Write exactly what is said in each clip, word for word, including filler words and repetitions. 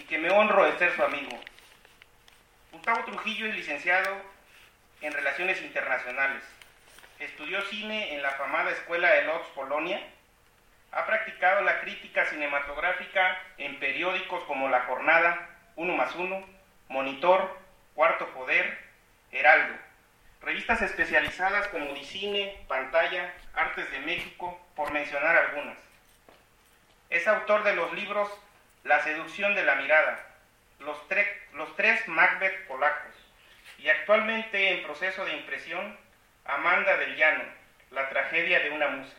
que me honro de ser su amigo. Gustavo Trujillo es licenciado en Relaciones Internacionales. Estudió cine en la afamada Escuela de Lodz, Polonia. Ha practicado la crítica cinematográfica en periódicos como La Jornada, Uno más Uno, Monitor, Cuarto Poder, Heraldo. Revistas especializadas como Dicine, Pantalla, Artes de México, por mencionar algunas. Es autor de los libros La seducción de la mirada, Los, tre los tres Macbeth polacos, y actualmente en proceso de impresión, Amanda del Llano, la tragedia de una musa.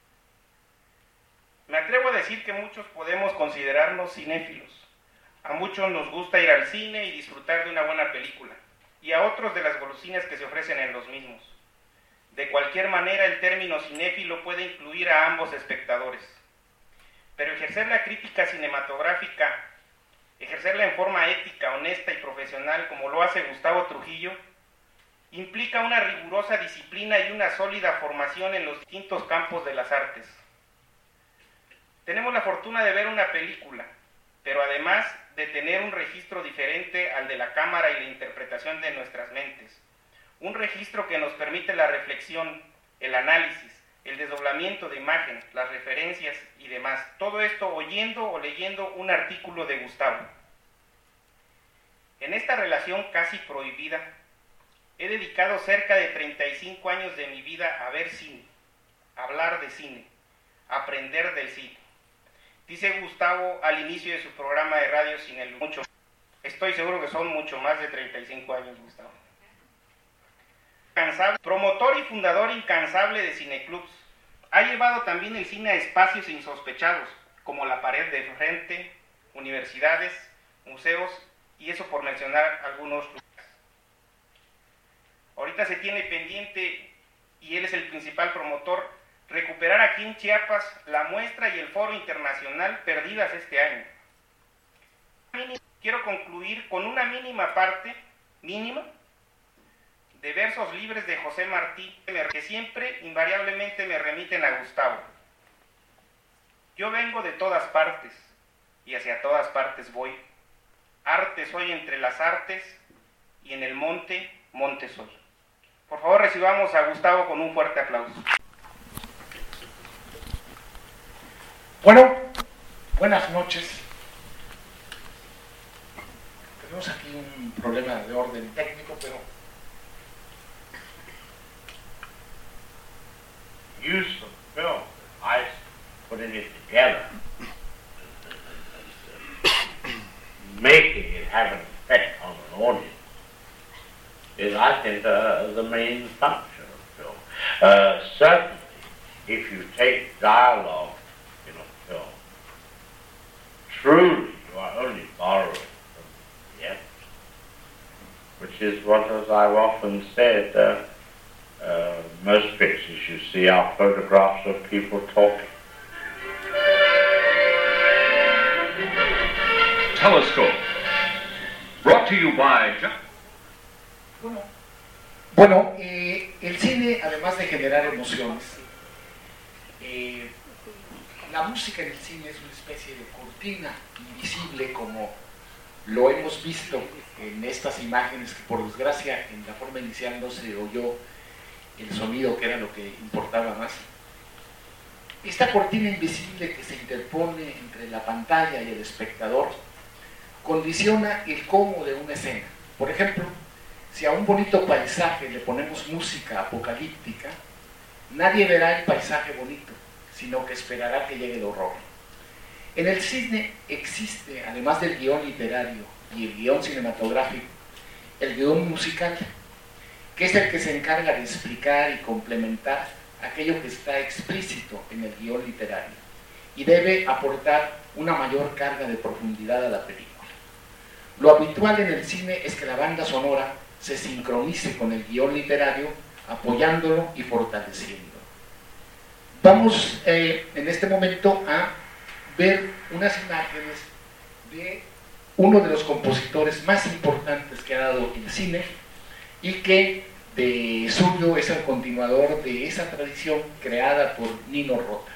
Me atrevo a decir que muchos podemos considerarnos cinéfilos. A muchos nos gusta ir al cine y disfrutar de una buena película, y a otros de las golosinas que se ofrecen en los mismos. De cualquier manera, el término cinéfilo puede incluir a ambos espectadores. Pero ejercer la crítica cinematográfica, ejercerla en forma ética, honesta y profesional, como lo hace Gustavo Trujillo, implica una rigurosa disciplina y una sólida formación en los distintos campos de las artes. Tenemos la fortuna de ver una película, pero además de tener un registro diferente al de la cámara y la interpretación de nuestras mentes. Un registro que nos permite la reflexión, el análisis, el desdoblamiento de imagen, las referencias y demás. Todo esto oyendo o leyendo un artículo de Gustavo. En esta relación casi prohibida, he dedicado cerca de treinta y cinco años de mi vida a ver cine, a hablar de cine, a aprender del cine. Dice Gustavo al inicio de su programa de radio Sin el Mucho. Estoy seguro que son mucho más de treinta y cinco años, Gustavo. Promotor y fundador incansable de cineclubs. Ha llevado también el cine a espacios insospechados, como la pared de frente, universidades, museos, y eso por mencionar algunos lugares. Ahorita se tiene pendiente, y él es el principal promotor, recuperar aquí en Chiapas la muestra y el foro internacional perdidas este año. Quiero concluir con una mínima parte, mínima, de versos libres de José Martí, que siempre, invariablemente, me remiten a Gustavo. Yo vengo de todas partes, y hacia todas partes voy. Arte soy entre las artes, y en el monte, monte soy. Por favor, recibamos a Gustavo con un fuerte aplauso. Bueno, buenas noches. Tenemos aquí un problema de orden técnico, pero use of film, I putting it together, making it have an effect on an audience, is, I think, uh, the main function of film. Uh, certainly, if you take dialogue in a film, truly you are only borrowing from the actor, which is what, as I've often said, uh, Uh, most pictures you see are photographs of people talking. Telescope, brought to you by... Bueno, bueno eh, el cine, además de generar emociones, eh, la música en el cine es una especie de cortina invisible, como lo hemos visto en estas imágenes, que por desgracia en la forma inicial no se oyó el sonido, que era lo que importaba más. Esta cortina invisible que se interpone entre la pantalla y el espectador condiciona el cómo de una escena. Por ejemplo, si a un bonito paisaje le ponemos música apocalíptica, nadie verá el paisaje bonito, sino que esperará que llegue el horror. En el cine existe, además del guión literario y el guión cinematográfico, el guión musical, que es el que se encarga de explicar y complementar aquello que está explícito en el guión literario y debe aportar una mayor carga de profundidad a la película. Lo habitual en el cine es que la banda sonora se sincronice con el guión literario, apoyándolo y fortaleciéndolo. Vamos eh, en este momento a ver unas imágenes de uno de los compositores más importantes que ha dado el cine, y que de suyo es el continuador de esa tradición creada por Nino Rota.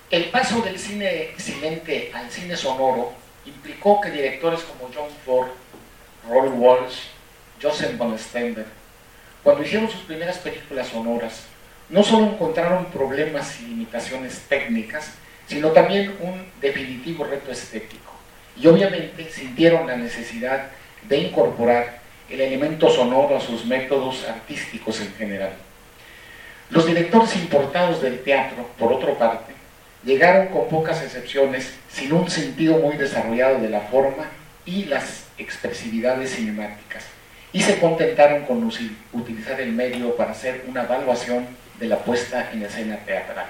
El paso del cine silente al cine sonoro implicó que directores como John Ford, Roy Walsh, Joseph von Sternberg, cuando hicieron sus primeras películas sonoras, no solo encontraron problemas y limitaciones técnicas, sino también un definitivo reto estético. Y obviamente sintieron la necesidad de incorporar el elemento sonoro a sus métodos artísticos en general. Los directores importados del teatro, por otra parte, llegaron con pocas excepciones sin un sentido muy desarrollado de la forma y las expresividades cinemáticas, y se contentaron con utilizar el medio para hacer una evaluación de la puesta en escena teatral.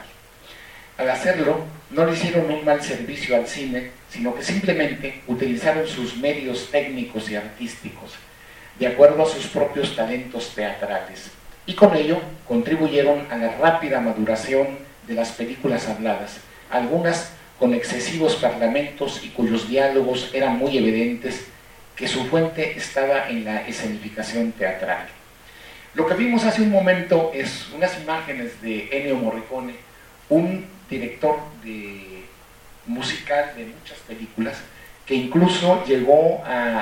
Al hacerlo, no le hicieron un mal servicio al cine, sino que simplemente utilizaron sus medios técnicos y artísticos, de acuerdo a sus propios talentos teatrales, y con ello contribuyeron a la rápida maduración de las películas habladas, algunas con excesivos parlamentos y cuyos diálogos eran muy evidentes que su fuente estaba en la escenificación teatral. Lo que vimos hace un momento es unas imágenes de Ennio Morricone, un director de musical de muchas películas, que incluso llegó a,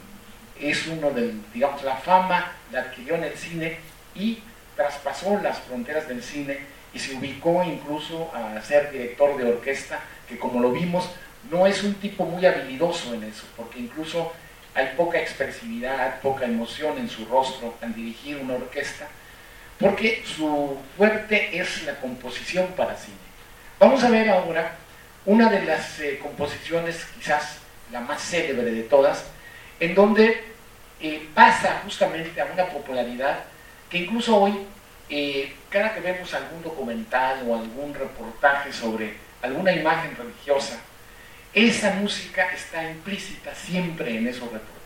es uno de, digamos, la fama la adquirió en el cine y traspasó las fronteras del cine y se ubicó incluso a ser director de orquesta, que como lo vimos, no es un tipo muy habilidoso en eso, porque incluso hay poca expresividad, poca emoción en su rostro al dirigir una orquesta, porque su fuerte es la composición para cine. Vamos a ver ahora una de las eh, composiciones, quizás la más célebre de todas, en donde eh, pasa justamente a una popularidad que incluso hoy, eh, cada que vemos algún documental o algún reportaje sobre alguna imagen religiosa, esa música está implícita siempre en esos reportajes.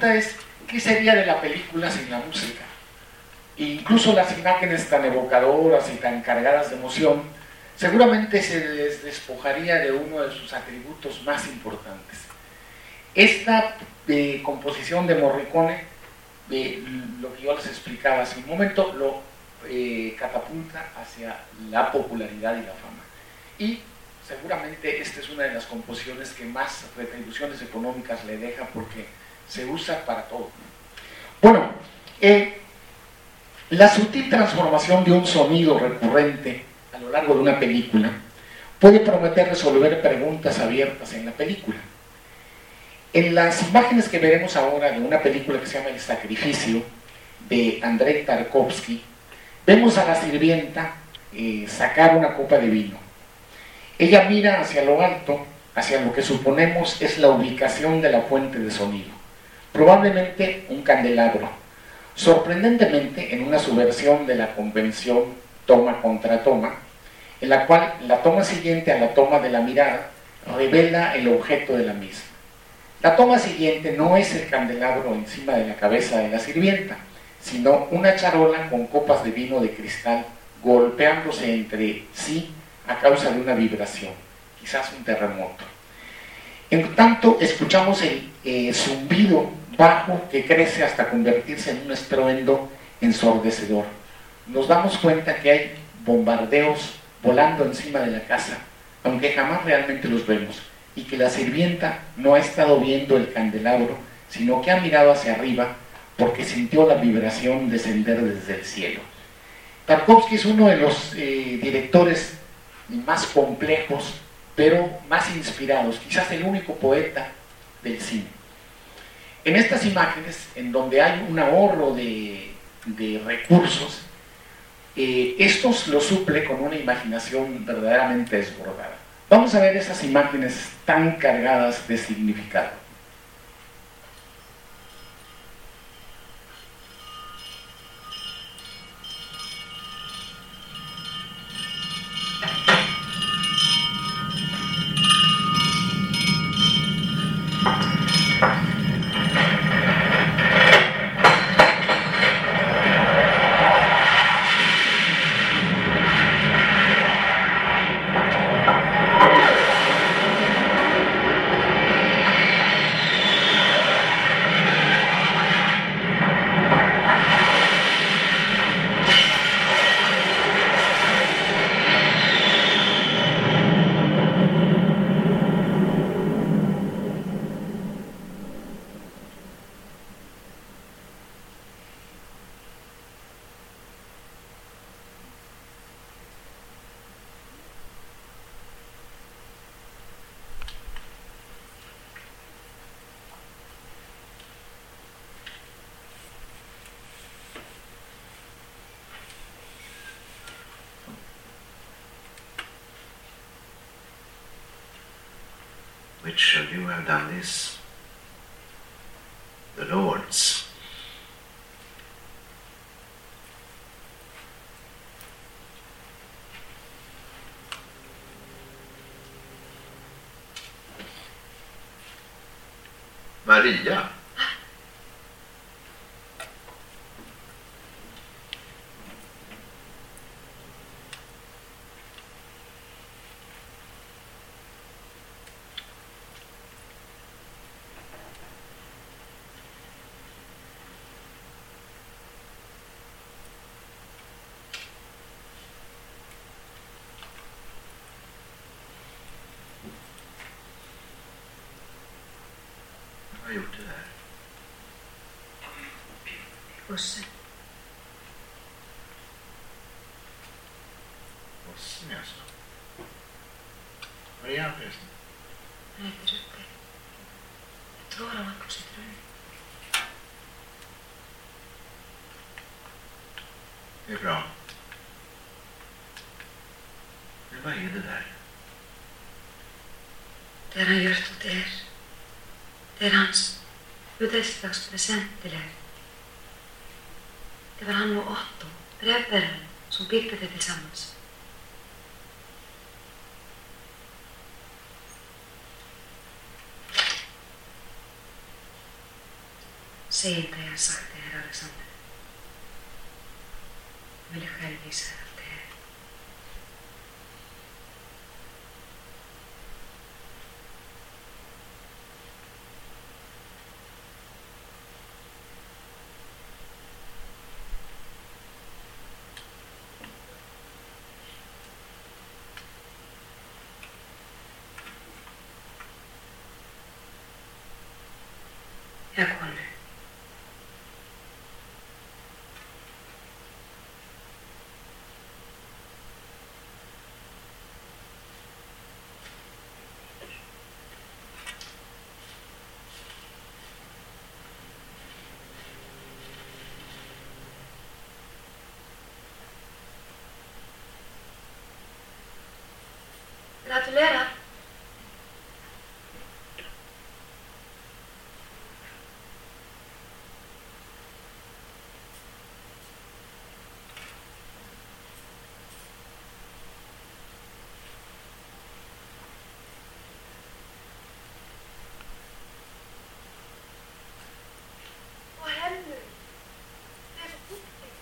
pregunta es, ¿qué sería de la película sin la música? E incluso las imágenes tan evocadoras y tan cargadas de emoción, seguramente se les despojaría de uno de sus atributos más importantes. Esta eh, composición de Morricone, eh, lo que yo les explicaba hace un momento, lo eh, catapulta hacia la popularidad y la fama. Y seguramente esta es una de las composiciones que más retribuciones económicas le deja porque se usa para todo. Bueno, eh, la sutil transformación de un sonido recurrente a lo largo de una película puede prometer resolver preguntas abiertas en la película. En las imágenes que veremos ahora de una película que se llama El Sacrificio, de Andrei Tarkovsky, vemos a la sirvienta eh, sacar una copa de vino. Ella mira hacia lo alto, hacia lo que suponemos es la ubicación de la fuente de sonido, probablemente un candelabro. Sorprendentemente, en una subversión de la convención toma contra toma, en la cual la toma siguiente a la toma de la mirada revela el objeto de la misma. La toma siguiente no es el candelabro encima de la cabeza de la sirvienta, sino una charola con copas de vino de cristal golpeándose entre sí a causa de una vibración, quizás un terremoto. En tanto, escuchamos el eh, zumbido bajo que crece hasta convertirse en un estruendo ensordecedor. Nos damos cuenta que hay bombardeos volando encima de la casa, aunque jamás realmente los vemos, y que la sirvienta no ha estado viendo el candelabro, sino que ha mirado hacia arriba porque sintió la vibración descender desde el cielo. Tarkovsky es uno de los eh, directores más complejos, pero más inspirados, quizás el único poeta del cine. En estas imágenes, en donde hay un ahorro de, de recursos, eh, estos lo suple con una imaginación verdaderamente desbordada. Vamos a ver esas imágenes tan cargadas de significado. Which of you have done this? The Lord's. Maria. Vad har gjort det där? Bussen. Bussen alltså. Vad är han förresten? Han heter Rutger. Jag tror han var på sitt rum. Det är bra. Men vad är det där? Det har han gjort åt er. Det är hans födelsedagspresent till er. Det var han och Otto, brevbäraren, som byggde det tillsammans. Siitä jag sagt det, herr Alexander. Jag ville själv visa allt det här. Jag går nu. Gratulerar. Vad händer? Det är så fuktigt.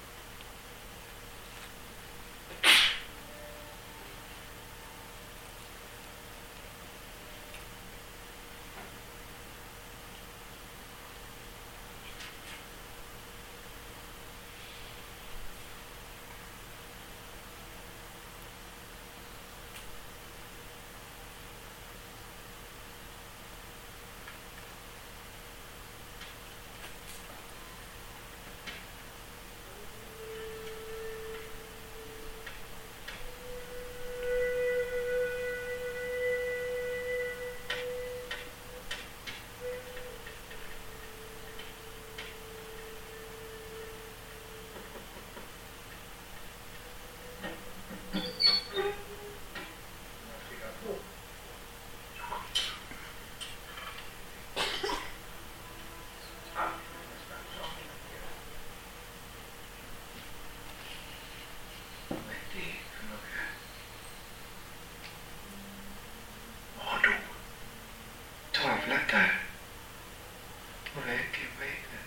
Tavlata på väggen, väggen.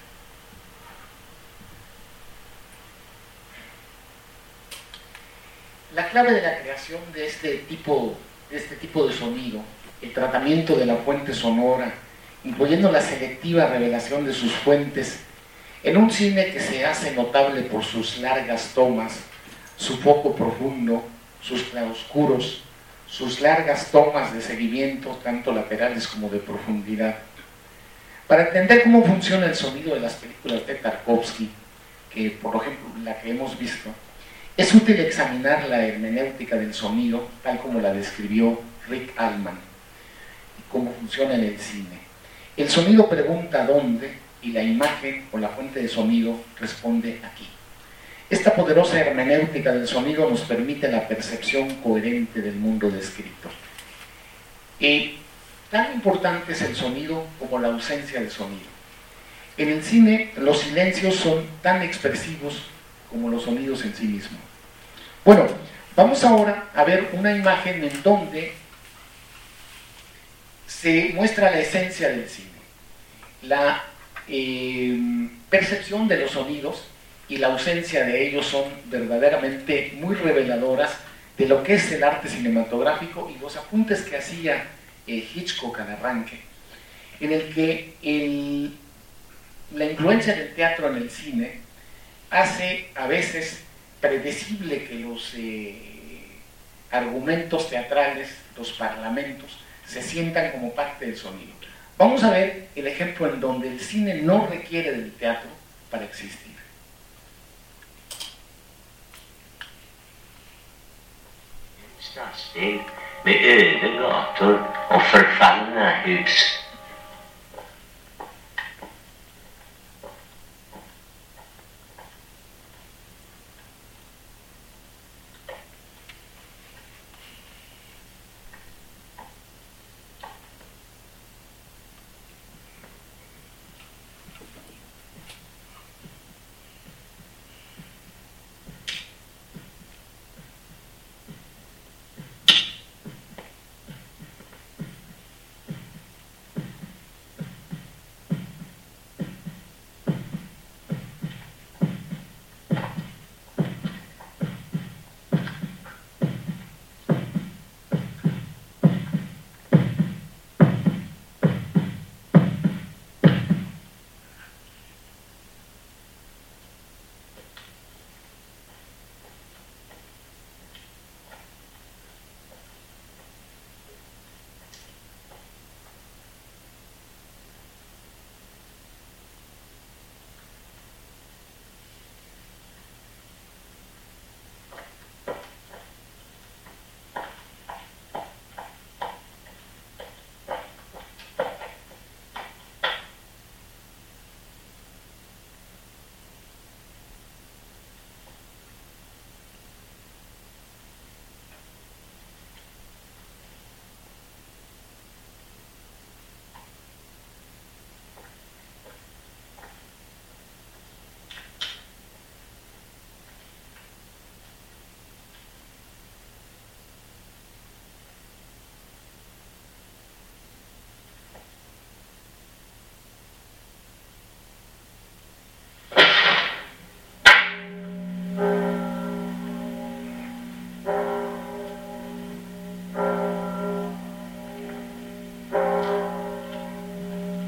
La clave de la creación de este tipo, de este tipo de sonido, el tratamiento de la fuente sonora, incluyendo la selectiva revelación de sus fuentes, en un cine que se hace notable por sus largas tomas, su foco profundo, sus claroscuros, sus largas tomas de seguimiento, tanto laterales como de profundidad. Para entender cómo funciona el sonido de las películas de Tarkovsky, que por ejemplo la que hemos visto, es útil examinar la hermenéutica del sonido, tal como la describió Rick Allman, y cómo funciona en el cine. El sonido pregunta dónde, y la imagen o la fuente de sonido responde aquí. Esta poderosa hermenéutica del sonido nos permite la percepción coherente del mundo descrito. Y tan importante es el sonido como la ausencia de sonido. En el cine, los silencios son tan expresivos como los sonidos en sí mismos. Bueno, vamos ahora a ver una imagen en donde se muestra la esencia del cine. La eh, percepción de los sonidos y la ausencia de ellos son verdaderamente muy reveladoras de lo que es el arte cinematográfico y los apuntes que hacía eh, Hitchcock al arranque, en el que el, la influencia del teatro en el cine hace a veces predecible que los eh, argumentos teatrales, los parlamentos, se sientan como parte del sonido. Vamos a ver el ejemplo en donde el cine no requiere del teatro para existir. Stadsdel med öde gator och förfallna hus.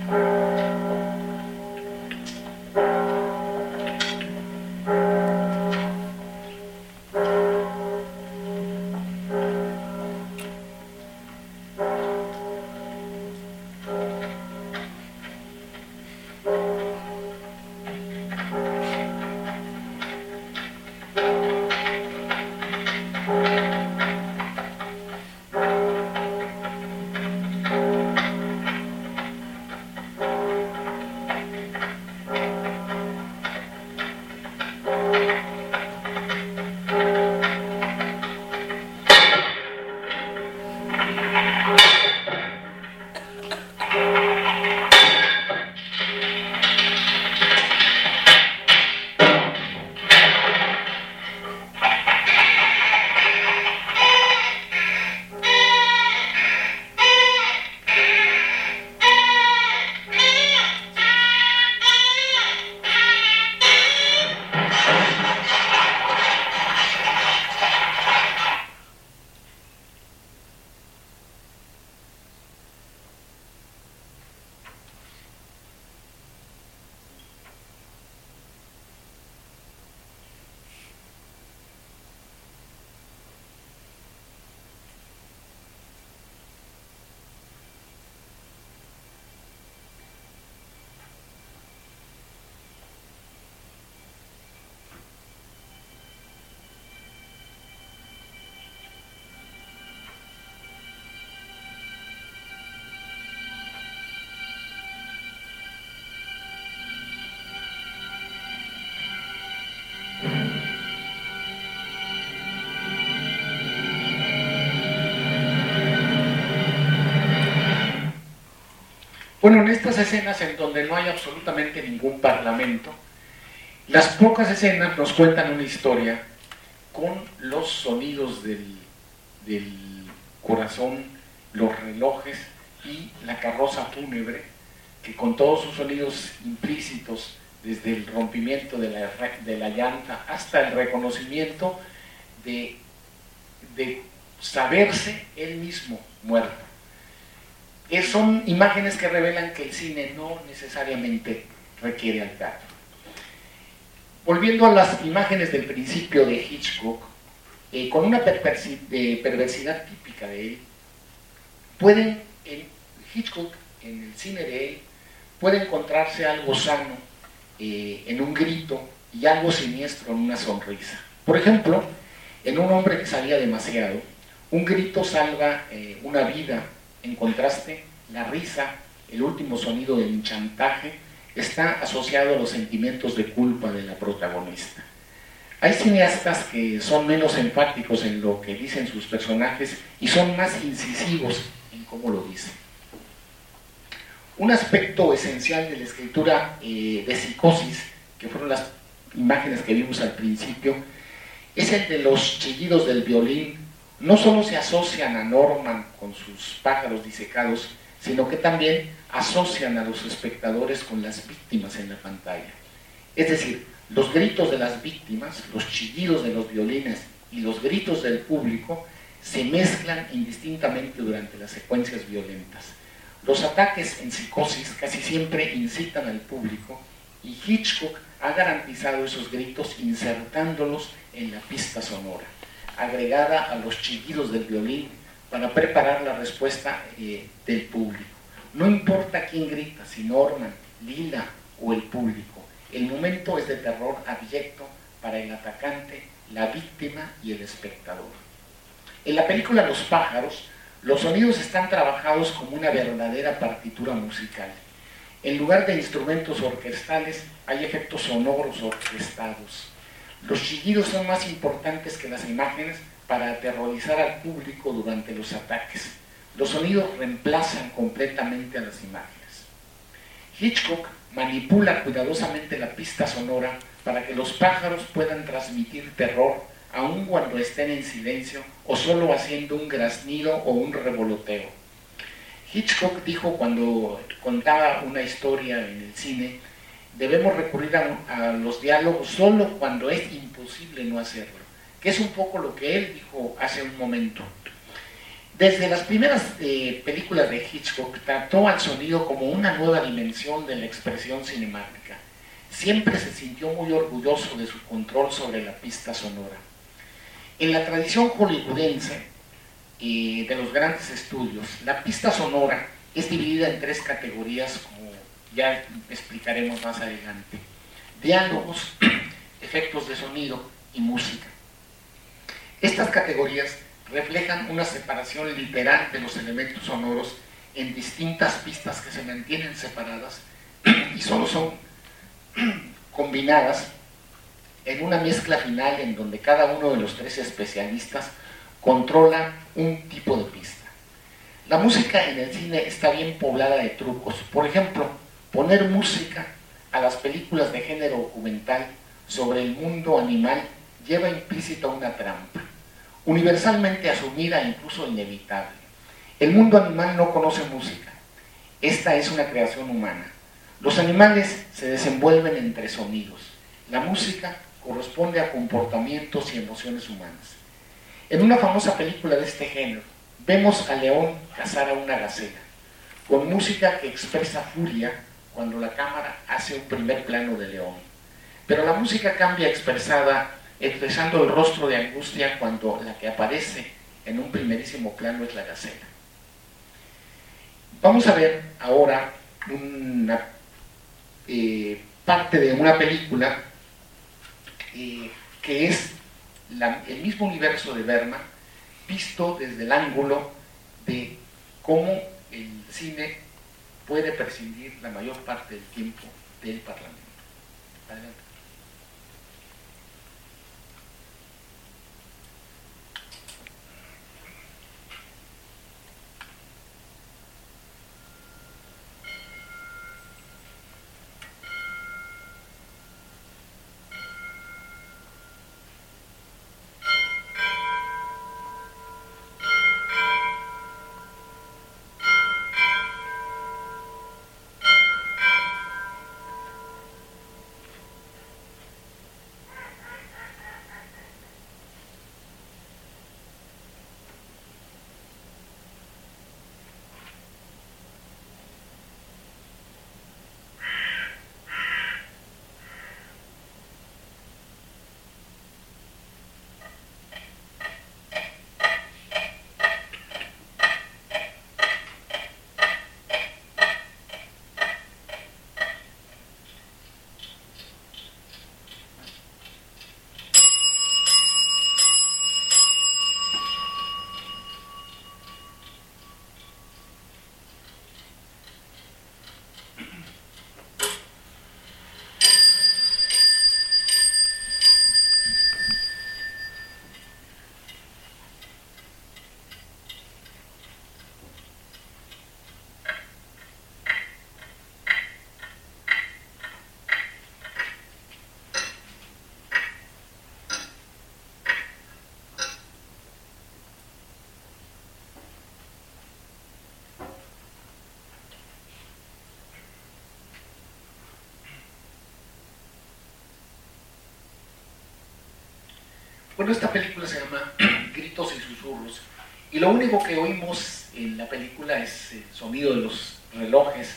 Bueno, en estas escenas en donde no hay absolutamente ningún parlamento, las pocas escenas nos cuentan una historia con los sonidos del, del corazón, los relojes y la carroza fúnebre, que con todos sus sonidos implícitos, desde el rompimiento de la, de la llanta hasta el reconocimiento de, de saberse él mismo muerto. Eh, son imágenes que revelan que el cine no necesariamente requiere al teatro. Volviendo a las imágenes del principio de Hitchcock, eh, con una perversi de perversidad típica de él, pueden, en Hitchcock, en el cine de él, puede encontrarse algo sano eh, en un grito y algo siniestro en una sonrisa. Por ejemplo, en Un hombre que sabía demasiado, un grito salva eh, una vida. En contraste, la risa, el último sonido del chantaje, está asociado a los sentimientos de culpa de la protagonista. Hay cineastas que son menos enfáticos en lo que dicen sus personajes y son más incisivos en cómo lo dicen. Un aspecto esencial de la escritura eh, de Psicosis, que fueron las imágenes que vimos al principio, es el de los chillidos del violín. No solo se asocian a Norman con sus pájaros disecados, sino que también asocian a los espectadores con las víctimas en la pantalla. Es decir, los gritos de las víctimas, los chillidos de los violines y los gritos del público se mezclan indistintamente durante las secuencias violentas. Los ataques en Psicosis casi siempre incitan al público y Hitchcock ha garantizado esos gritos insertándolos en la pista sonora, agregada a los chillidos del violín para preparar la respuesta eh, del público. No importa quién grita, si Norman, Lila o el público, el momento es de terror abyecto para el atacante, la víctima y el espectador. En la película Los pájaros, los sonidos están trabajados como una verdadera partitura musical. En lugar de instrumentos orquestales, hay efectos sonoros orquestados. Los chillidos son más importantes que las imágenes para aterrorizar al público durante los ataques. Los sonidos reemplazan completamente a las imágenes. Hitchcock manipula cuidadosamente la pista sonora para que los pájaros puedan transmitir terror aun cuando estén en silencio o solo haciendo un graznido o un revoloteo. Hitchcock dijo cuando contaba una historia en el cine: debemos recurrir a, a los diálogos solo cuando es imposible no hacerlo, que es un poco lo que él dijo hace un momento. Desde las primeras eh, películas de Hitchcock trató al sonido como una nueva dimensión de la expresión cinemática. Siempre se sintió muy orgulloso de su control sobre la pista sonora. En la tradición hollywoodense eh, de los grandes estudios, la pista sonora es dividida en tres categorías, como ya explicaremos más adelante: diálogos, efectos de sonido y música. Estas categorías reflejan una separación literal de los elementos sonoros en distintas pistas que se mantienen separadas y solo son combinadas en una mezcla final en donde cada uno de los tres especialistas controla un tipo de pista. La música en el cine está bien poblada de trucos. Por ejemplo, poner música a las películas de género documental sobre el mundo animal lleva implícita una trampa, universalmente asumida e incluso inevitable. El mundo animal no conoce música. Esta es una creación humana. Los animales se desenvuelven entre sonidos. La música corresponde a comportamientos y emociones humanas. En una famosa película de este género, vemos al león cazar a una gacela, con música que expresa furia cuando la cámara hace un primer plano de león. Pero la música cambia expresada, expresando el rostro de angustia cuando la que aparece en un primerísimo plano es la gacela. Vamos a ver ahora una eh, parte de una película eh, que es la, el mismo universo de Bergman, visto desde el ángulo de cómo el cine puede prescindir la mayor parte del tiempo del Parlamento. Adelante. Bueno, esta película se llama Gritos y Susurros, y lo único que oímos en la película es el sonido de los relojes.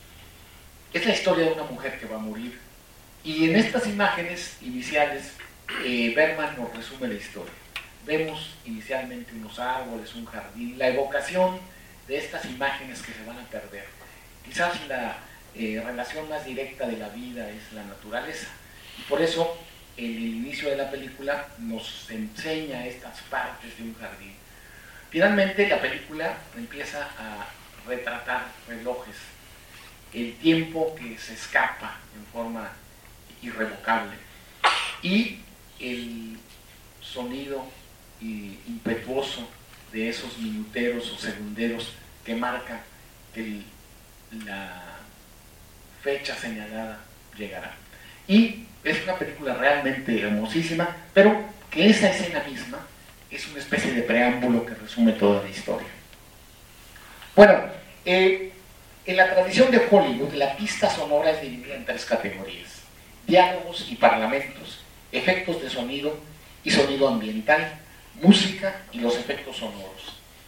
Es la historia de una mujer que va a morir, y en estas imágenes iniciales eh, Bergman nos resume la historia. Vemos inicialmente unos árboles, un jardín, la evocación de estas imágenes que se van a perder. Quizás la eh, relación más directa de la vida es la naturaleza, y por eso en el inicio de la película nos enseña estas partes de un jardín. Finalmente la película empieza a retratar relojes, el tiempo que se escapa en forma irrevocable y el sonido impetuoso de esos minuteros o segunderos que marca que el, la fecha señalada llegará. Y es una película realmente hermosísima, pero que esa escena misma es una especie de preámbulo que resume toda la historia. Bueno, eh, en la tradición de Hollywood, la pista sonora es dividida en tres categorías: diálogos y parlamentos, efectos de sonido y sonido ambiental, música y los efectos sonoros.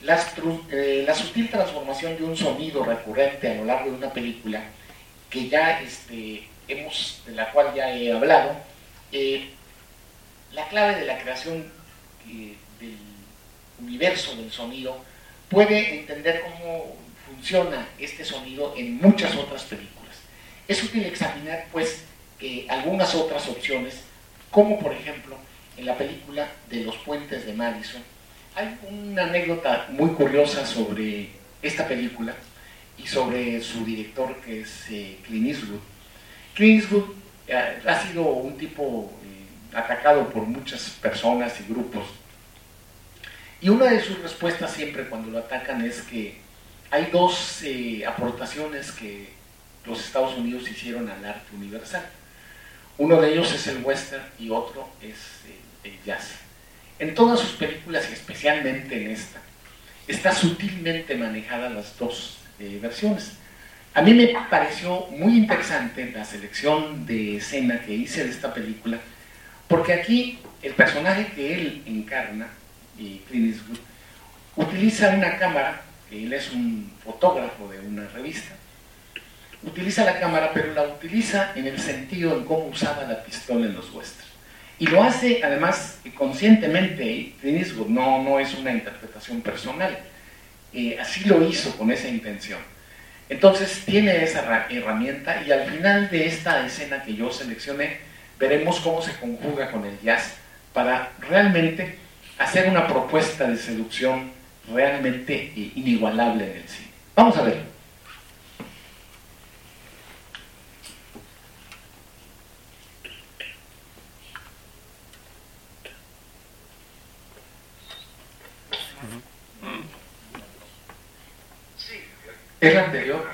La, eh, la sutil transformación de un sonido recurrente a lo largo de una película, que ya este, hemos, de la cual ya he hablado, eh, la clave de la creación eh, del universo del sonido puede entender cómo funciona este sonido en muchas otras películas. Es útil examinar, pues, eh, algunas otras opciones, como por ejemplo, en la película de Los Puentes de Madison. Hay una anécdota muy curiosa sobre esta película y sobre su director, que es eh, Clint Eastwood. Clint Eastwood eh, ha sido un tipo eh, atacado por muchas personas y grupos, y una de sus respuestas siempre cuando lo atacan es que hay dos eh, aportaciones que los Estados Unidos hicieron al arte universal. Uno de ellos es el western y otro es eh, el jazz. En todas sus películas y especialmente en esta, está sutilmente manejada las dos eh, versiones. A mí me pareció muy interesante la selección de escena que hice de esta película, porque aquí el personaje que él encarna, y Clint Eastwood, utiliza una cámara, que él es un fotógrafo de una revista, utiliza la cámara, pero la utiliza en el sentido en cómo usaba la pistola en los westerns. Y lo hace además conscientemente. Clint Eastwood, no, no es una interpretación personal, eh, así lo hizo con esa intención. Entonces tiene esa herramienta, y al final de esta escena que yo seleccioné, veremos cómo se conjuga con el jazz para realmente hacer una propuesta de seducción realmente inigualable en el cine. Vamos a ver. ¿Es la anterior?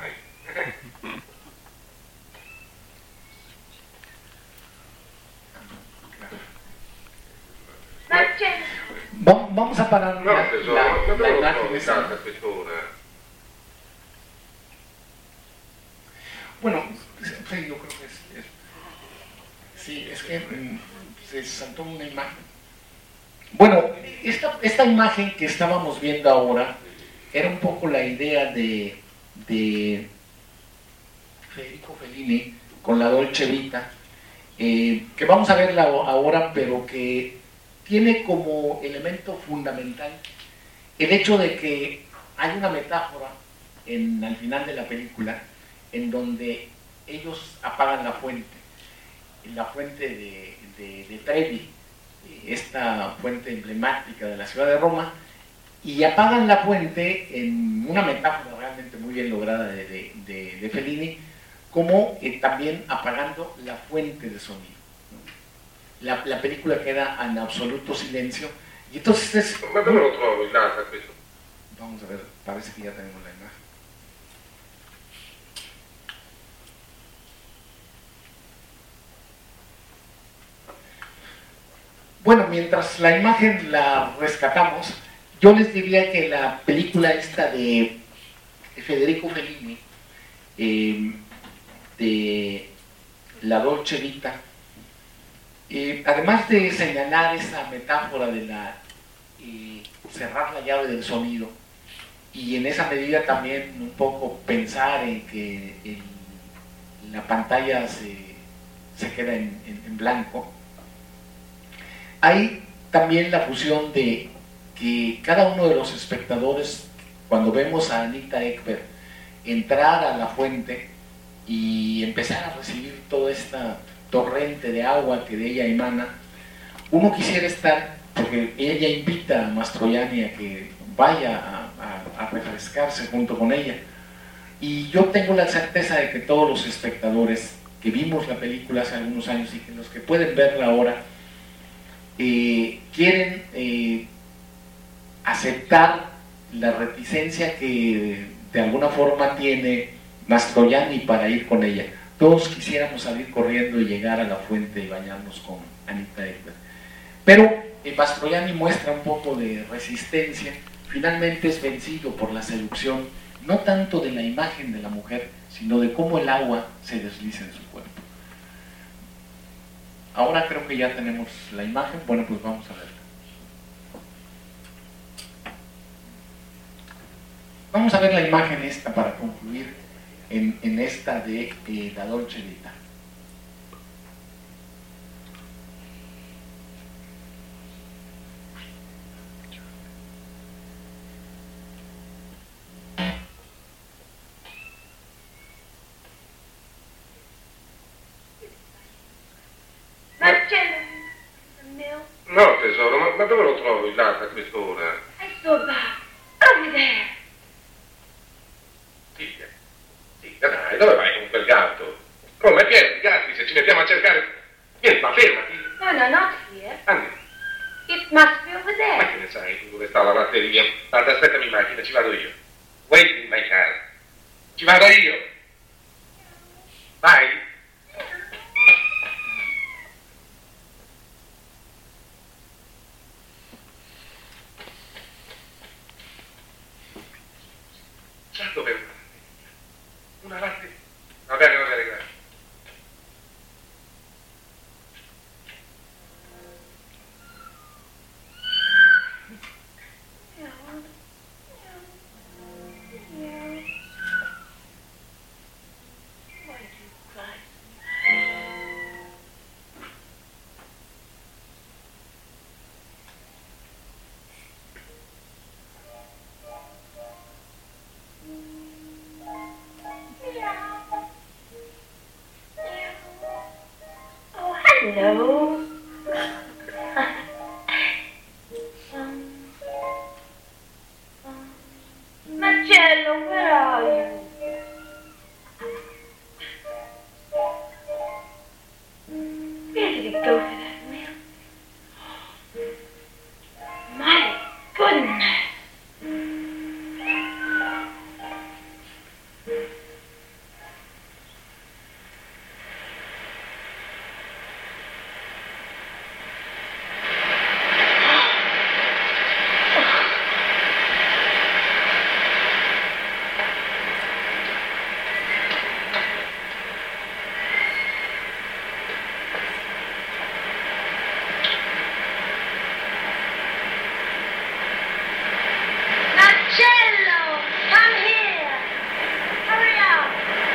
Vamos a parar la, la, la imagen esa. Bueno, sí, yo creo que es, es sí, es que mm, se saltó una imagen. Bueno, esta, esta imagen que estábamos viendo ahora era un poco la idea de, de Federico Fellini con la Dolce Vita, eh, que vamos a verla ahora, pero que tiene como elemento fundamental el hecho de que hay una metáfora en, al final de la película en donde ellos apagan la fuente, la fuente de, de, de Trevi, esta fuente emblemática de la ciudad de Roma, y apagan la fuente en una metáfora realmente muy bien lograda de, de, de, de Fellini, como eh, también apagando la fuente de sonido. La, la película queda en absoluto silencio, y entonces es... Vamos a ver, parece que ya tenemos la imagen. Bueno, mientras la imagen la rescatamos, yo les diría que la película esta de Federico Fellini, eh, de La Dolce Vita, eh, además de señalar esa metáfora de la eh, cerrar la llave del sonido, y en esa medida también un poco pensar en que el, la pantalla se, se queda en, en, en blanco, hay también la fusión de que cada uno de los espectadores, cuando vemos a Anita Ekberg entrar a la fuente y empezar a recibir toda esta torrente de agua que de ella emana, uno quisiera estar, porque ella invita a Mastroianni a que vaya a, a, a refrescarse junto con ella, y yo tengo la certeza de que todos los espectadores que vimos la película hace algunos años y que los que pueden verla ahora eh, quieren eh, aceptar la reticencia que de alguna forma tiene Mastroianni para ir con ella. Todos quisiéramos salir corriendo y llegar a la fuente y bañarnos con Anita Ekberg, pero eh, Mastroianni muestra un poco de resistencia, finalmente es vencido por la seducción, no tanto de la imagen de la mujer, sino de cómo el agua se desliza en su cuerpo. Ahora creo que ya tenemos la imagen, bueno, pues vamos a verla. Vamos a ver la imagen esta para concluir en, en esta de eh, la Dolce Vita. Marcello, mio, No, tesoro, ma, ma dove lo trovo il latte a quest'ora? è sto bar, over there. Figlia, figlia, dai, dove vai con quel gatto? Come, è pieno di gatti, se ci mettiamo a cercare... Vieni qua, fermati. No, no, not here. Andiamo. It must be over Ma there. che ne sai tu dove sta la latteria? Guarda, aspettami in macchina, ci vado io. Wait in my car. Ci vado io. Vai. Già dove una latteria? Una latteria? Va bene, va bene, grazie. Oh, hello. Marcello, where are you? Where did it go for that milk? My goodness. Marcello, come here. Hurry up.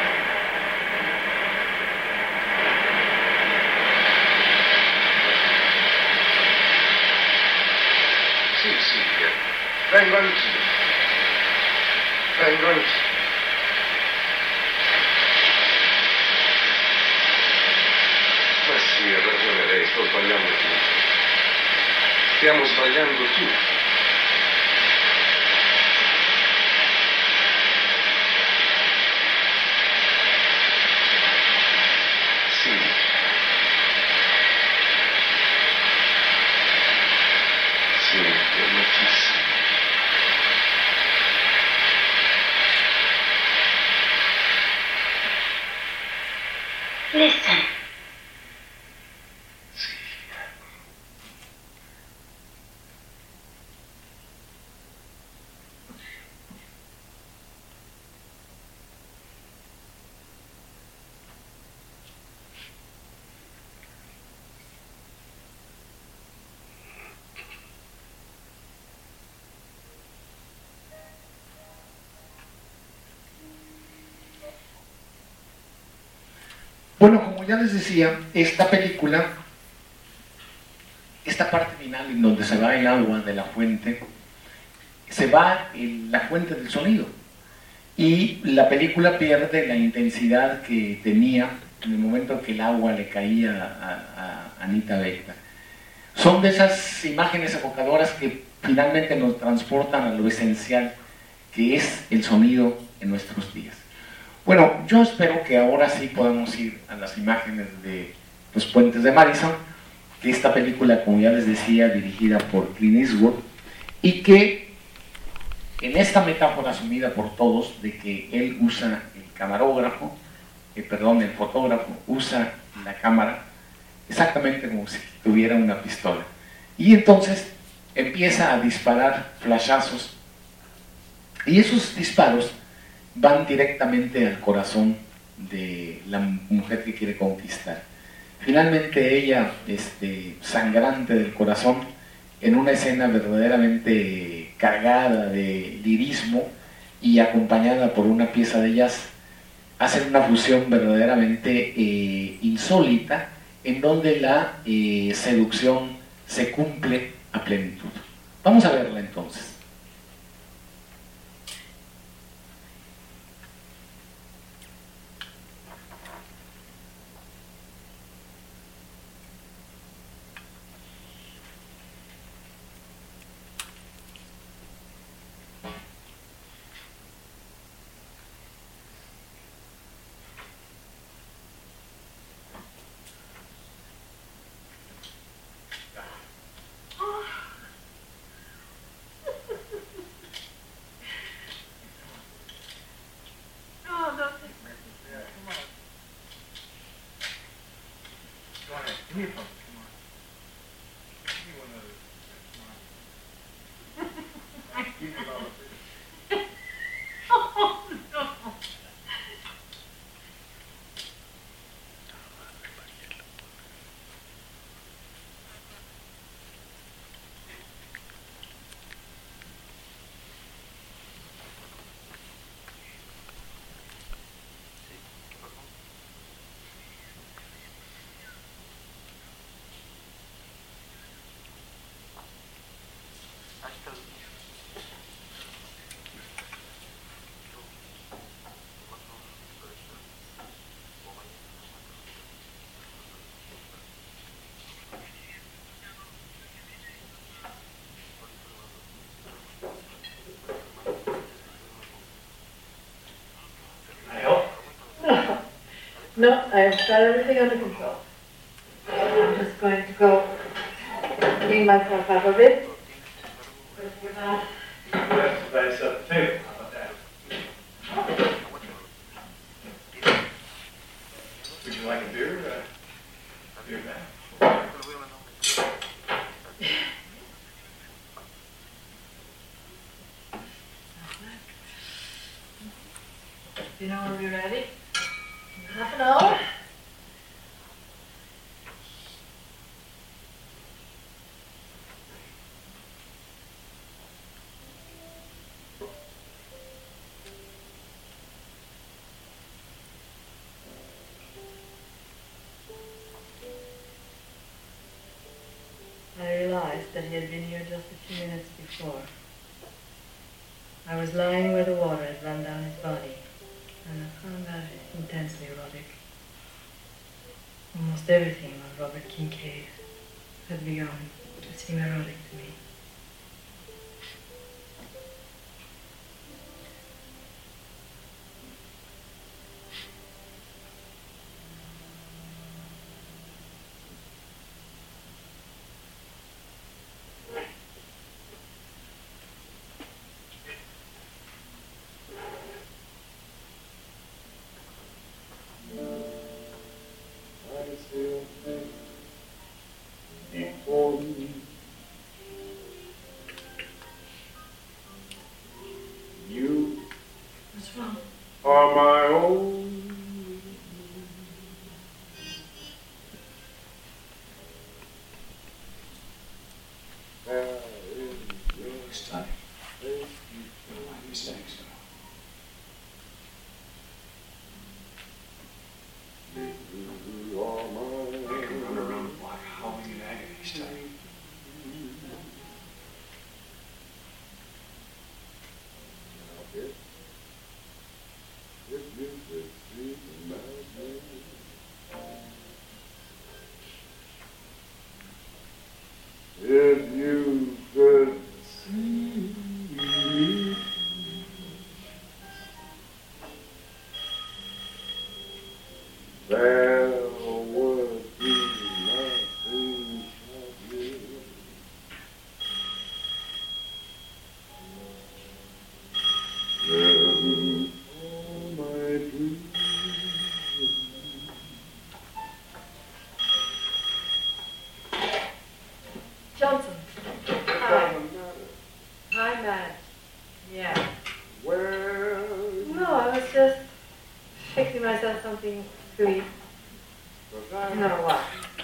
Sì, Silvia, vengo anch'io. Vengo anch'io. Ma sì, ha ragione lei, sto sbagliando tutto. Stiamo sbagliando tutto. Sì. Sì, amatissimo. Listen. Silvia. Bueno, como ya les decía, esta película, esta parte final en donde se va el agua de la fuente, se va en la fuente del sonido. Y la película pierde la intensidad que tenía en el momento en que el agua le caía a, a Anita Beckman. Son de esas imágenes evocadoras que finalmente nos transportan a lo esencial que es el sonido en nuestros días. Bueno, yo espero que ahora sí podamos ir a las imágenes de Los Puentes de Madison, que esta película, como ya les decía, dirigida por Clint Eastwood, y que en esta metáfora asumida por todos de que él usa el camarógrafo, eh, perdón, el fotógrafo usa la cámara exactamente como si tuviera una pistola. Y entonces empieza a disparar flashazos, y esos disparos van directamente al corazón de la mujer que quiere conquistar. Finalmente ella, este, sangrante del corazón, en una escena verdaderamente cargada de lirismo y acompañada por una pieza de jazz, hacen una fusión verdaderamente eh, insólita, en donde la eh, seducción se cumple a plenitud. Vamos a verla entonces. No, I've got everything under control. I'm just going to go clean myself up a bit. But we're not. That's the base up too. How about that? Would you like a beer? Uh, beer now? Dinner will be ready. Half an hour. I realized that he had been here just a few minutes before. I was lying where the water had run down his body, and I found that intensely erotic. Almost everything on Robert Kincaid had begun to seem erotic to me. Are my own. Stunning. My mistakes. You are my I could run around the block howling in agony, stunning. If you could see me, there would be nothing of you. Then all my dreams. Johnson. Hi. Hi, Matt. Yeah. Well, No, I was just fixing myself something to eat. No, what?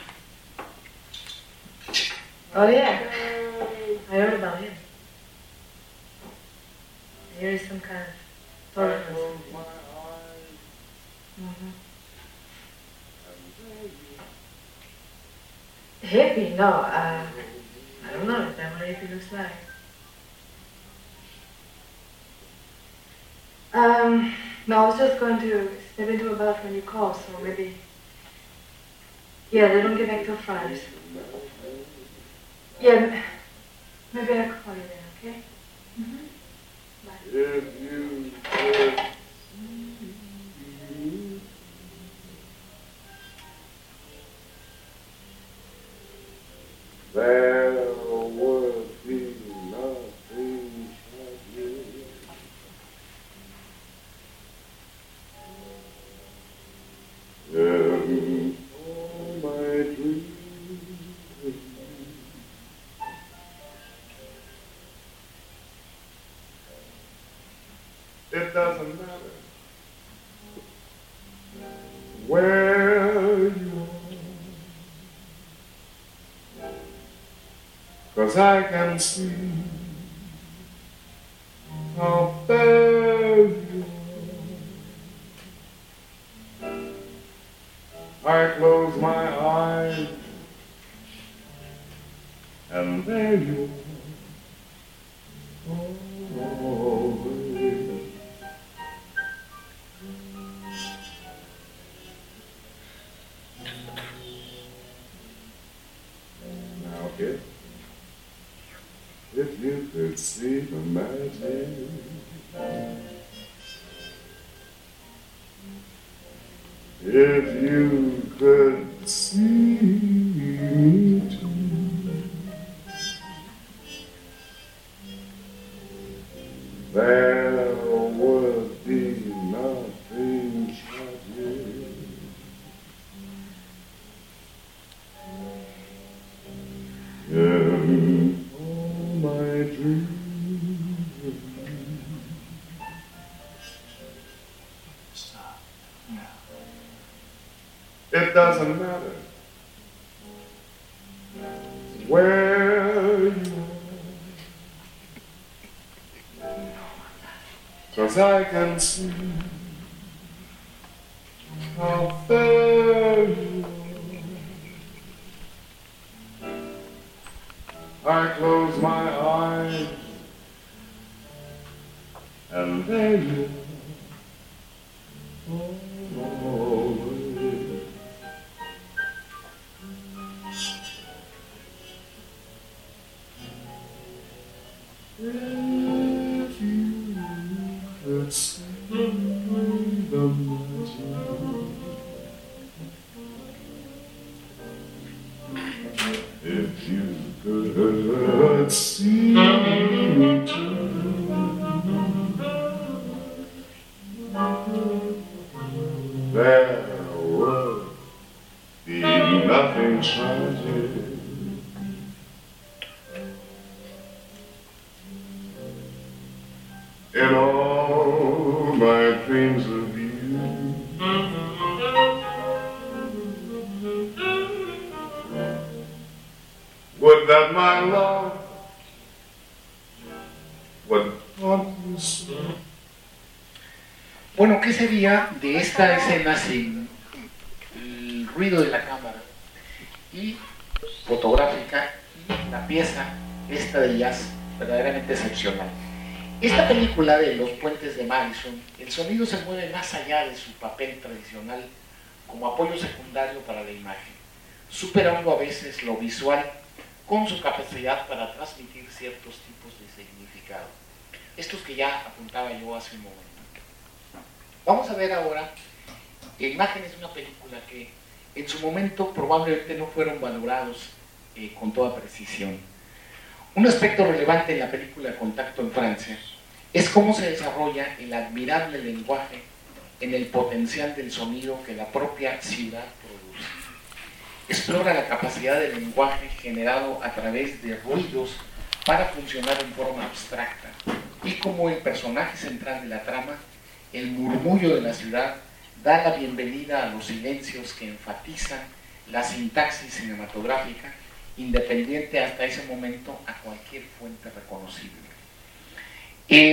Oh, yeah. I heard about him. Here is some kind of Todo mm-hmm. Hippie? No, uh, I don't know if that's what a hippie looks like. Um, no, I was just going to step into a bath when you call, so maybe... Yeah, they don't get back till Fridays. Yeah, maybe I'll call you then, okay? Mm-hmm. Bye. If you could there would be nothing tragic. In all my dreams, it doesn't matter where you are, 'cause I can see how there you are. I close my eyes and there you are. Oh, now if, if you could see the magic, if you could see me too, there would be nothing tragic. In all my dreams, it doesn't matter where you are, 'cause I can see how fair you are. I close my eyes and there you are. Oh, if you could see the magic, if you could see me too, there would be nothing tragic. In all my dreams of you, would that my love would haunt you so. Bueno, ¿qué sería de esta escena sin el ruido de la cámara y fotográfica y la pieza esta de jazz verdaderamente excepcional? Esta película de Los Puentes de Madison, el sonido se mueve más allá de su papel tradicional como apoyo secundario para la imagen, superando a veces lo visual con su capacidad para transmitir ciertos tipos de significado. Estos que ya apuntaba yo hace un momento. Vamos a ver ahora imágenes de una película que en su momento probablemente no fueron valorados eh, con toda precisión. Un aspecto relevante en la película Contacto en Francia es cómo se desarrolla el admirable lenguaje en el potencial del sonido que la propia ciudad produce. Explora la capacidad del lenguaje generado a través de ruidos para funcionar en forma abstracta y como el personaje central de la trama, el murmullo de la ciudad, da la bienvenida a los silencios que enfatizan la sintaxis cinematográfica independiente hasta ese momento a cualquier fuente reconocible. Eh,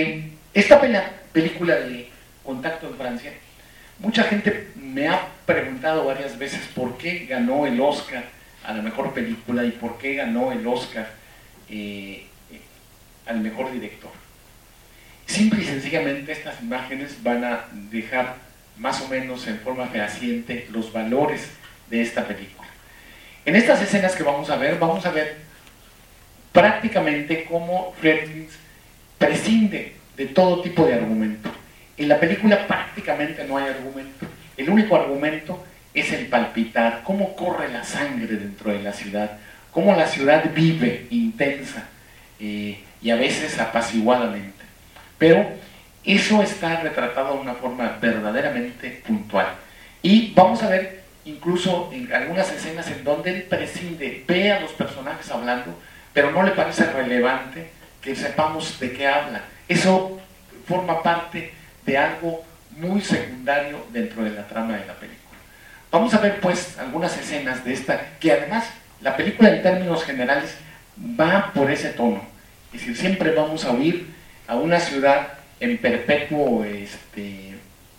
Esta película de Contacto en Francia, mucha gente me ha preguntado varias veces por qué ganó el Oscar a la mejor película y por qué ganó el Oscar eh, eh, al mejor director. Simple y sencillamente estas imágenes van a dejar más o menos en forma fehaciente los valores de esta película. En estas escenas que vamos a ver, vamos a ver prácticamente cómo Friedkin prescinde de todo tipo de argumento. En la película prácticamente no hay argumento. El único argumento es el palpitar, cómo corre la sangre dentro de la ciudad, cómo la ciudad vive intensa eh, y a veces apaciguadamente. Pero eso está retratado de una forma verdaderamente puntual. Y vamos a ver incluso en algunas escenas en donde él prescinde, ve a los personajes hablando, pero no le parece relevante que sepamos de qué habla. Eso forma parte de algo muy secundario dentro de la trama de la película. Vamos a ver pues algunas escenas de esta, que además la película en términos generales va por ese tono. Es decir, siempre vamos a oír a una ciudad en perpetuo este,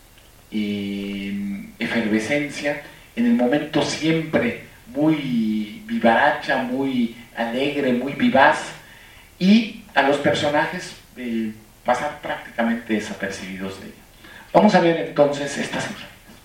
eh, efervescencia, en el momento siempre muy vivaracha, muy alegre, muy vivaz, y a los personajes eh, pasar prácticamente desapercibidos de ella. Vamos a ver entonces estas imágenes.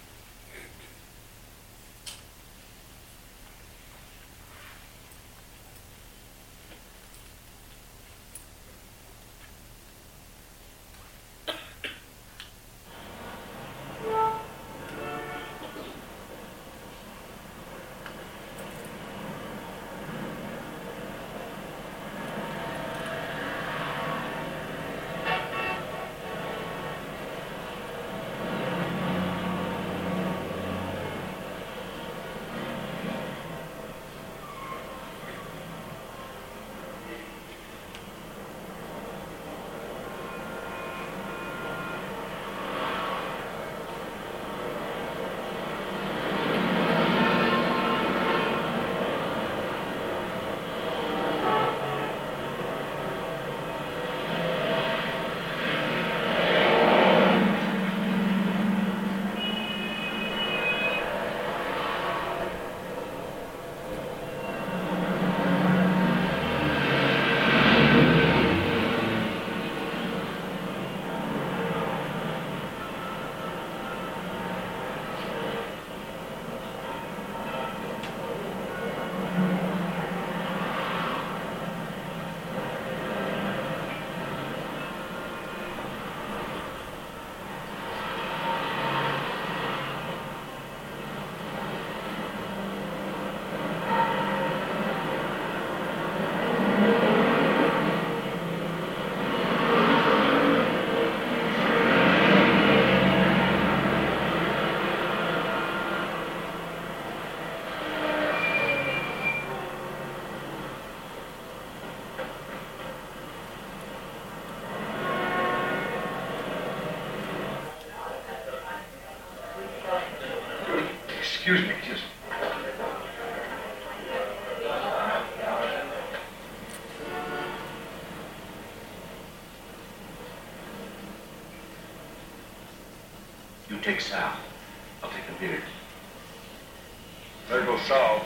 Excuse me, excuse me. You take Sal. I'll take the beard. There goes Sal.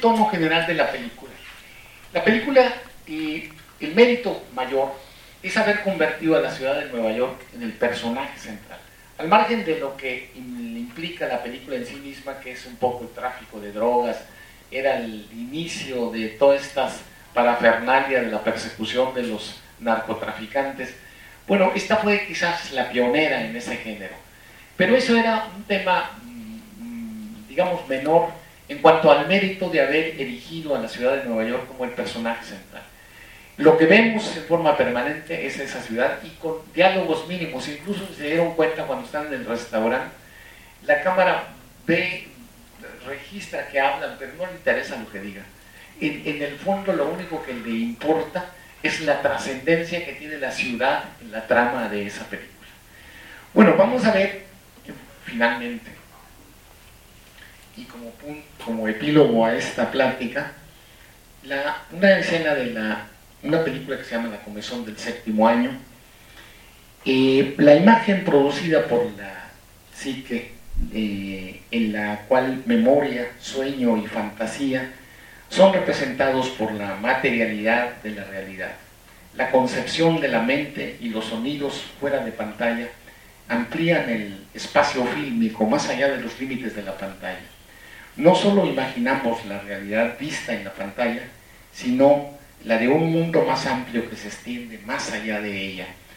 tono general de la película. La película, eh, el mérito mayor es haber convertido a la ciudad de Nueva York en el personaje central. Al margen de lo que implica la película en sí misma, que es un poco el tráfico de drogas, era el inicio de todas estas parafernalia de la persecución de los narcotraficantes. Bueno, esta fue quizás la pionera en ese género, pero eso era un tema, digamos, menor en cuanto al mérito de haber erigido a la ciudad de Nueva York como el personaje central. Lo que vemos en forma permanente es esa ciudad, y con diálogos mínimos. Incluso se dieron cuenta cuando están en el restaurante, la cámara ve, registra que hablan, pero no le interesa lo que digan. En, en el fondo lo único que le importa es la trascendencia que tiene la ciudad en la trama de esa película. Bueno, vamos a ver finalmente, y como, punto, como epílogo a esta plática, la, una escena de la, una película que se llama La Comezón del Séptimo Año. Eh, la imagen producida por la psique, eh, en la cual memoria, sueño y fantasía son representados por la materialidad de la realidad. La concepción de la mente y los sonidos fuera de pantalla amplían el espacio fílmico más allá de los límites de la pantalla. No solo imaginamos la realidad vista en la pantalla, sino la de un mundo más amplio que se extiende más allá de ella.